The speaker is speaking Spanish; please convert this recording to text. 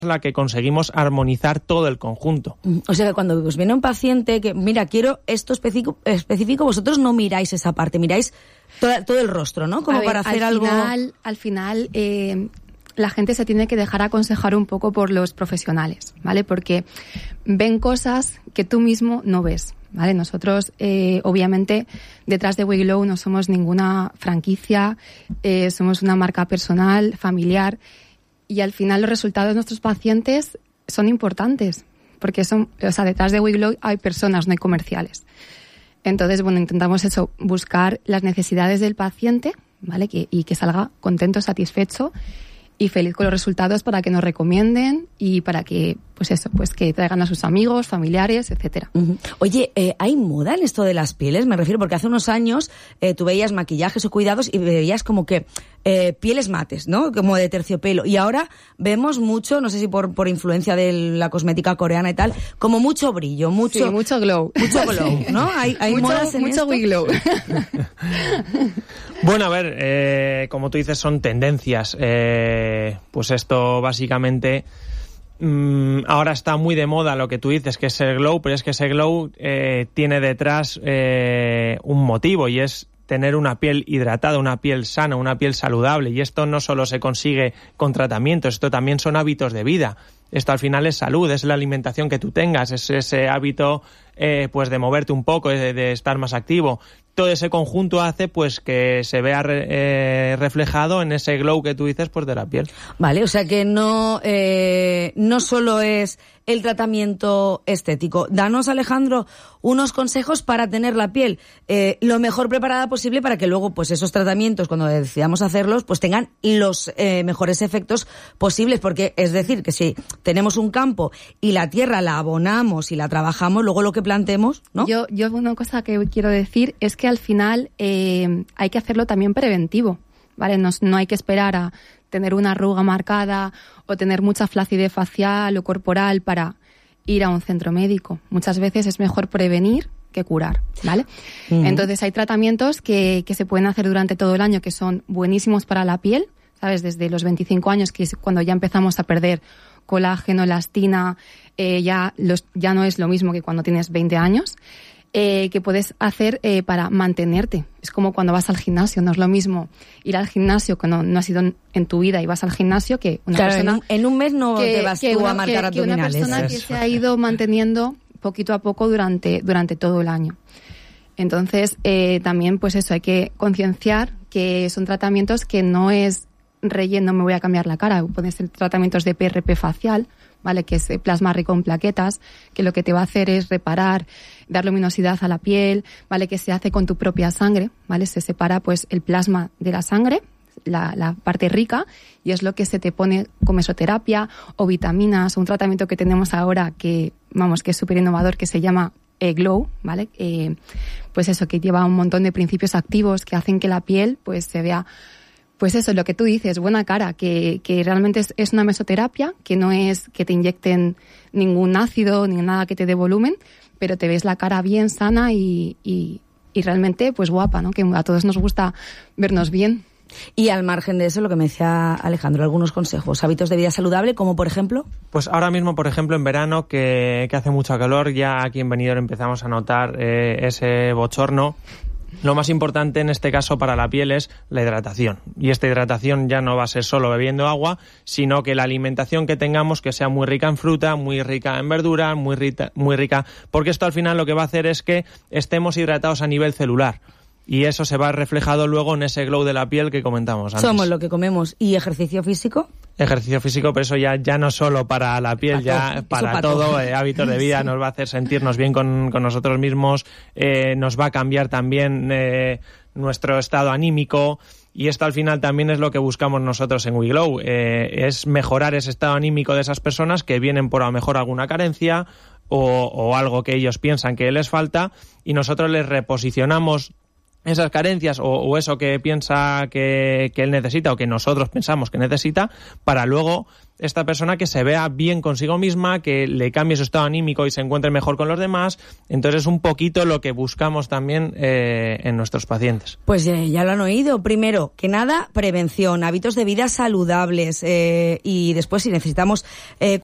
la que conseguimos armonizar todo el conjunto. O sea que cuando os viene un paciente que, mira, quiero esto específico, vosotros no miráis esa parte, miráis todo el rostro, ¿no? Como para hacer algo... Al final, la gente se tiene que dejar aconsejar un poco por los profesionales, ¿vale? Porque ven cosas que tú mismo no ves, ¿vale? Nosotros, obviamente, detrás de WeGlow no somos ninguna franquicia, somos una marca personal, familiar, y al final los resultados de nuestros pacientes son importantes, porque detrás de WeGlow hay personas, no hay comerciales. Entonces, bueno, intentamos buscar las necesidades del paciente, ¿vale? Y que salga contento, satisfecho y feliz con los resultados para que nos recomienden y para que, que traigan a sus amigos, familiares, etcétera. Uh-huh. Oye, ¿hay moda en esto de las pieles? Me refiero, porque hace unos años tú veías maquillajes o cuidados y veías como que pieles mates, ¿no? Como de terciopelo. Y ahora vemos mucho, no sé si por influencia de la cosmética coreana y tal, como mucho brillo, mucho... Sí, mucho glow. Mucho glow, ¿no? ¿Hay modas en mucho WeGlow. Bueno, a ver, como tú dices, son tendencias. Pues esto básicamente... ahora está muy de moda lo que tú dices, que es el glow, pero es que ese glow tiene detrás un motivo, y es tener una piel hidratada, una piel sana, una piel saludable. Y esto no solo se consigue con tratamientos, esto también son hábitos de vida. Esto al final es salud, es la alimentación que tú tengas, es ese hábito pues de moverte un poco, de estar más activo. Todo ese conjunto hace pues que se vea reflejado en ese glow que tú dices, pues de la piel. Vale, o sea que no solo es el tratamiento estético. Danos, Alejandro, unos consejos para tener la piel lo mejor preparada posible para que luego pues esos tratamientos, cuando decidamos hacerlos, pues tengan los mejores efectos posibles, porque es decir, que si tenemos un campo y la tierra la abonamos y la trabajamos, luego lo que plantemos, ¿no? Yo una cosa que quiero decir es que al final hay que hacerlo también preventivo, ¿vale? No hay que esperar a tener una arruga marcada o tener mucha flacidez facial o corporal para ir a un centro médico. Muchas veces es mejor prevenir que curar, ¿vale? Uh-huh. Entonces hay tratamientos que se pueden hacer durante todo el año que son buenísimos para la piel, ¿sabes? Desde los 25 años, que es cuando ya empezamos a perder colágeno, elastina, ya no es lo mismo que cuando tienes 20 años. Que puedes hacer para mantenerte. Es como cuando vas al gimnasio, no es lo mismo ir al gimnasio que no has ido en tu vida y vas al gimnasio que una persona... En un mes no te vas tú a marcar abdominales. Que una persona que se ha ido manteniendo poquito a poco durante todo el año. Entonces, también pues eso, hay que concienciar que son tratamientos que no es relleno, me voy a cambiar la cara. Pueden ser tratamientos de PRP facial, ¿vale? Que es plasma rico en plaquetas, que lo que te va a hacer es reparar, dar luminosidad a la piel, ¿vale? Que se hace con tu propia sangre, ¿vale? Se separa pues el plasma de la sangre, la parte rica, y es lo que se te pone con mesoterapia o vitaminas, un tratamiento que tenemos ahora que es súper innovador, que se llama Glow, ¿vale? Pues eso, que lleva un montón de principios activos que hacen que la piel pues se vea, pues eso, lo que tú dices, buena cara, que realmente es una mesoterapia, que no es que te inyecten ningún ácido ni nada que te dé volumen, pero te ves la cara bien sana y realmente pues guapa, ¿no? Que a todos nos gusta vernos bien. Y al margen de eso, lo que me decía Alejandro, algunos consejos, hábitos de vida saludable, como por ejemplo... Pues ahora mismo, por ejemplo, en verano, que hace mucho calor, ya aquí en Benidorm empezamos a notar ese bochorno. Lo más importante en este caso para la piel es la hidratación. Y esta hidratación ya no va a ser solo bebiendo agua, sino que la alimentación que tengamos que sea muy rica en fruta, muy rica en verdura, muy rica, porque esto al final lo que va a hacer es que estemos hidratados a nivel celular. Y eso se va reflejado luego en ese glow de la piel que comentamos antes. Somos lo que comemos. ¿Y ejercicio físico? Ejercicio físico, pero eso ya no solo para la piel, ya para todo, hábitos de vida, nos va a hacer sentirnos bien con nosotros mismos, nos va a cambiar también nuestro estado anímico, y esto al final también es lo que buscamos nosotros en WeGlow, es mejorar ese estado anímico de esas personas que vienen por a lo mejor alguna carencia o algo que ellos piensan que les falta, y nosotros les reposicionamos esas carencias o eso que piensa que él necesita o que nosotros pensamos que necesita, para luego esta persona que se vea bien consigo misma, que le cambie su estado anímico y se encuentre mejor con los demás. Entonces es un poquito lo que buscamos también en nuestros pacientes. Pues ya lo han oído. Primero que nada, prevención, hábitos de vida saludables, y después si necesitamos